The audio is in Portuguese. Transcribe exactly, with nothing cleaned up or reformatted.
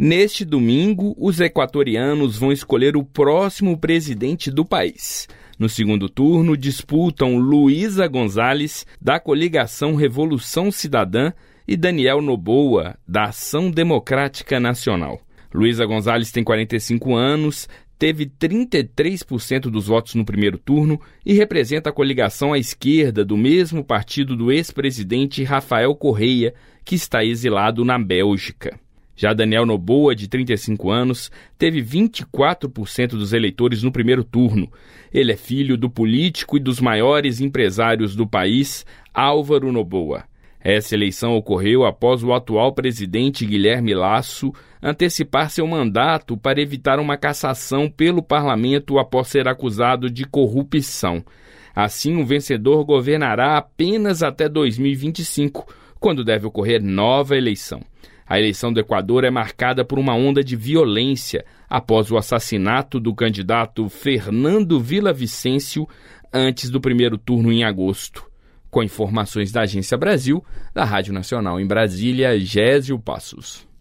Neste domingo, os equatorianos vão escolher o próximo presidente do país. No segundo turno, disputam Luísa González, da coligação Revolução Cidadã, e Daniel Noboa, da Ação Democrática Nacional. Luísa González tem quarenta e cinco anos, teve trinta e três por cento dos votos no primeiro turno e representa a coligação à esquerda do mesmo partido do ex-presidente Rafael Correia, que está exilado na Bélgica. Já Daniel Noboa, de trinta e cinco anos, teve vinte e quatro por cento dos eleitores no primeiro turno. Ele é filho do político e dos maiores empresários do país, Álvaro Noboa. Essa eleição ocorreu após o atual presidente Guilherme Lasso antecipar seu mandato para evitar uma cassação pelo parlamento após ser acusado de corrupção. Assim, o vencedor governará apenas até dois mil e vinte e cinco, quando deve ocorrer nova eleição. A eleição do Equador é marcada por uma onda de violência após o assassinato do candidato Fernando Villavicencio antes do primeiro turno em agosto. Com informações da Agência Brasil, da Rádio Nacional em Brasília, Gésio Passos.